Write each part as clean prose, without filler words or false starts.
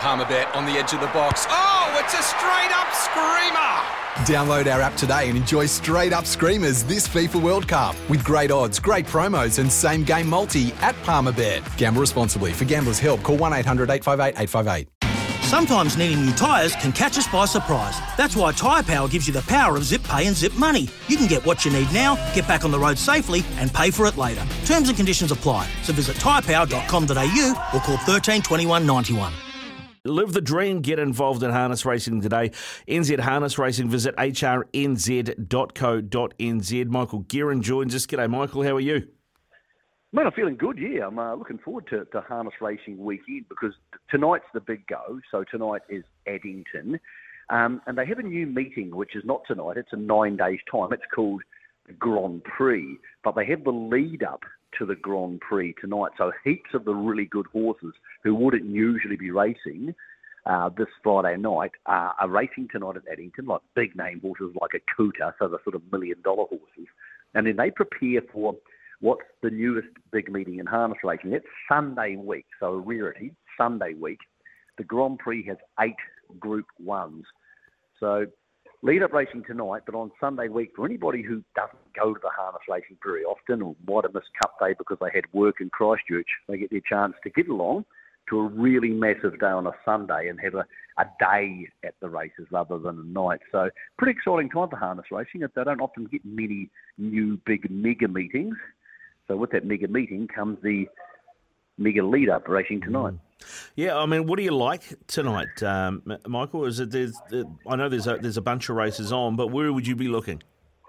Palmerbet on the edge of the box. Oh, it's a straight-up screamer! Download our app today and enjoy straight-up screamers this FIFA World Cup with great odds, great promos and same-game multi at Palmerbet. Gamble responsibly. For Gamblers' Help, call 1-800-858-858. Sometimes needing new tyres can catch us by surprise. That's why Tyre Power gives you the power of Zip Pay and Zip Money. You can get what you need now, get back on the road safely and pay for it later. Terms and conditions apply. So visit tyrepower.com.au or call 13 21 91. Live the dream. Get involved in harness racing today. NZ Harness Racing. Visit hrnz.co.nz. Michael Guerin joins us. G'day, Michael. How are you? Man, I'm feeling good, yeah. I'm looking forward to harness racing weekend because tonight's the big go. So tonight is Addington. And they have a new meeting, which is not tonight. It's in 9 days' time. It's called the Grand Prix. But they have the lead-up to the Grand Prix tonight. So heaps of the really good horses who wouldn't usually be racing this Friday night are racing tonight at Addington, like big-name horses like a Cooter, so the sort of $1 million horses. And then they prepare for what's the newest big meeting in harness racing. It's Sunday week, so a rarity, Sunday week. The Grand Prix has 8 Group 1s. So lead-up racing tonight, but on Sunday week, for anybody who doesn't go to the harness racing very often or might have missed Cup Day because they had work in Christchurch, they get their chance to get along to a really massive day on a Sunday and have a day at the races rather than a night. So pretty exciting time for harness racing. They don't often get many new big mega meetings. So with that mega meeting comes the mega lead-up racing tonight. Yeah, I mean, what do you like tonight, Michael? Is it? I know there's a bunch of races on, but where would you be looking?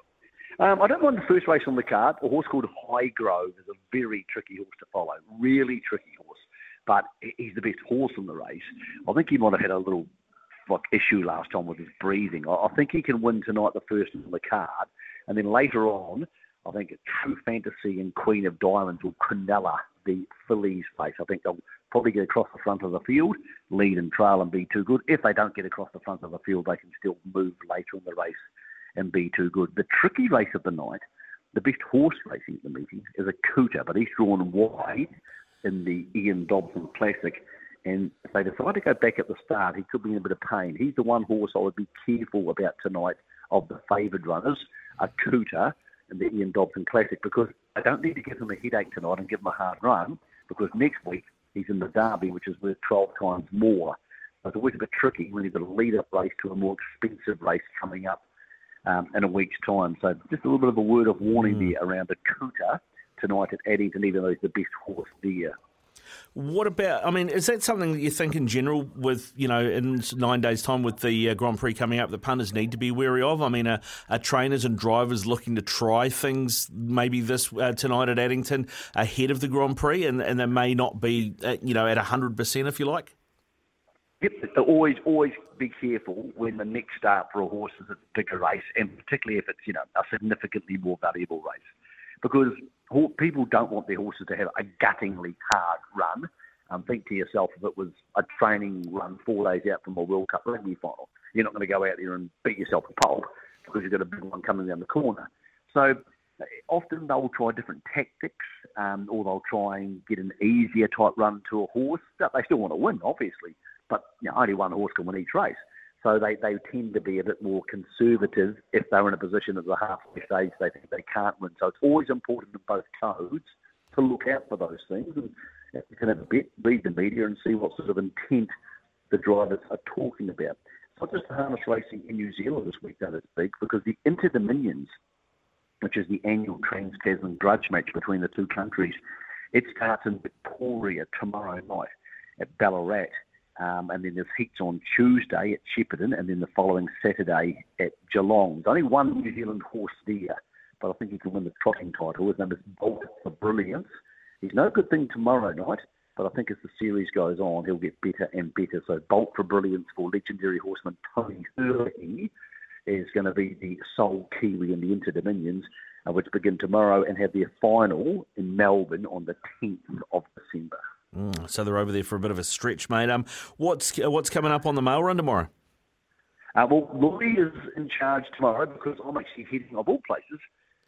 I don't mind the first race on the card. A horse called Highgrove is a very tricky horse to follow, really tricky horse, but he's the best horse in the race. I think he might have had a little issue last time with his breathing. I think he can win tonight, the first on the card, and then later on, I think True Fantasy and Queen of Diamonds will Quinella the fillies race. I think they'll probably get across the front of the field, lead and trail and be too good. If they don't get across the front of the field, they can still move later in the race and be too good. The tricky race of the night, the best horse racing at the meeting, is a Cooter, but he's drawn wide in the Ian Dobson Classic. And if they decide to go back at the start, he could be in a bit of pain. He's the one horse I would be careful about tonight of the favoured runners, a Cooter in the Ian Dobson Classic, because I don't need to give him a headache tonight and give him a hard run, because next week he's in the Derby, which is worth 12 times more. So it's always a bit tricky when you've got a lead-up race to a more expensive race coming up in a week's time. So just a little bit of a word of warning there around the Cooter tonight at Addington, even though he's the best horse there. What about, I mean, is that something that you think in general with, in 9 days' time with the Grand Prix coming up, that punters need to be wary of? I mean, are trainers and drivers looking to try things maybe this tonight at Addington ahead of the Grand Prix, and they may not be, at 100%, if you like? Yep, always be careful when the next start for a horse is a bigger race, and particularly if it's, a significantly more valuable race. Because people don't want their horses to have a guttingly hard run. Think to yourself, if it was a training run 4 days out from a World Cup rugby final, you're not going to go out there and beat yourself a pulp because you've got a big one coming down the corner. So often they'll try different tactics, or they'll try and get an easier type run to a horse. They still want to win, obviously, but only one horse can win each race. So they tend to be a bit more conservative if they're in a position at the halfway stage they think they can't win. So it's always important in both codes to look out for those things. And you can have a bit, read the media and see what sort of intent the drivers are talking about. It's not just the harness racing in New Zealand this week that it's big, because the Inter-Dominions, which is the annual Trans-Tasman grudge match between the two countries, it starts in Victoria tomorrow night at Ballarat. And then there's heats on Tuesday at Shepparton, and then the following Saturday at Geelong. There's only one New Zealand horse there, but I think he can win the trotting title. His name is Bolt for Brilliance. He's no good thing tomorrow night, but I think as the series goes on, he'll get better and better. So Bolt for Brilliance for legendary horseman Tony Herlihy is going to be the sole Kiwi in the Inter-Dominions, which begin tomorrow and have their final in Melbourne on the 10th of December. So they're over there for a bit of a stretch, mate. What's coming up on the mail run tomorrow? Well, Lloyd is in charge tomorrow because I'm actually heading, of all places,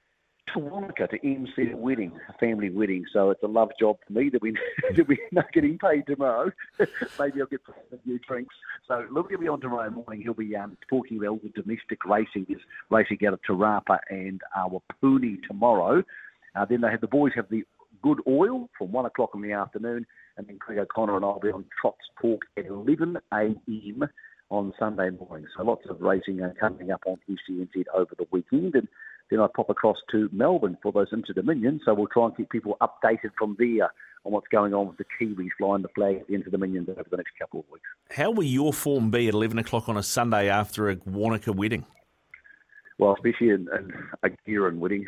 to Wanaka to MC a wedding, a family wedding. So it's a love job for me that we're not getting paid tomorrow. Maybe I'll get a few drinks. So Luke will be on tomorrow morning. He'll be talking about all the domestic racing. Is racing out of Te Rapa and Wapuni tomorrow. Then the boys have the Good Oil from 1 o'clock in the afternoon. And then Craig O'Connor and I will be on Trots Talk at 11 a.m. on Sunday morning. So lots of racing coming up on SENZ over the weekend. And then I pop across to Melbourne for those Inter-Dominions. So we'll try and keep people updated from there on what's going on with the Kiwis flying the flag at the Inter-Dominions over the next couple of weeks. How will your form be at 11 o'clock on a Sunday after a Wanaka wedding? Well, especially in a Gearin wedding.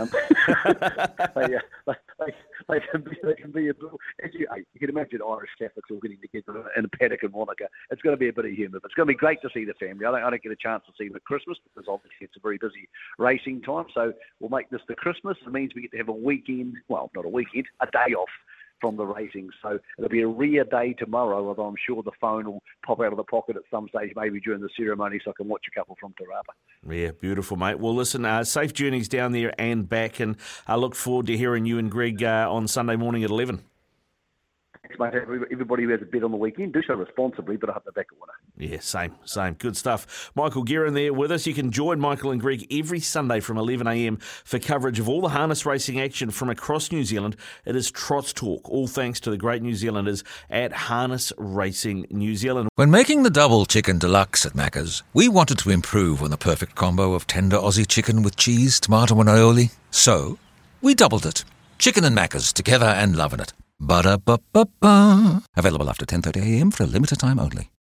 They can be a bit... You can imagine Irish Catholics all getting together in a paddock in Wanaka. It's going to be a bit of humour. It's going to be great to see the family. I don't get a chance to see them at Christmas because obviously it's a very busy racing time. So we'll make this the Christmas. It means we get to have a weekend, well, not a weekend, a day off from the racing. So it'll be a rare day tomorrow, although I'm sure the phone will pop out of the pocket at some stage, maybe during the ceremony, so I can watch a couple from Te Rapa. Yeah, beautiful, mate. Well, listen, safe journeys down there and back, and I look forward to hearing you and Greg on Sunday morning at 11. Thanks, mate. Everybody who has a bet on the weekend, do so responsibly, but I hope they're back at winner. Yeah, same. Good stuff. Michael Guerin there with us. You can join Michael and Greg every Sunday from 11 a.m. for coverage of all the harness racing action from across New Zealand. It is Trots Talk, all thanks to the great New Zealanders at Harness Racing New Zealand. When making the double chicken deluxe at Macca's, we wanted to improve on the perfect combo of tender Aussie chicken with cheese, tomato and aioli. So, we doubled it. Chicken and Macca's, together and loving it. Ba-da-ba-ba-ba. Available after 10:30 a.m. for a limited time only.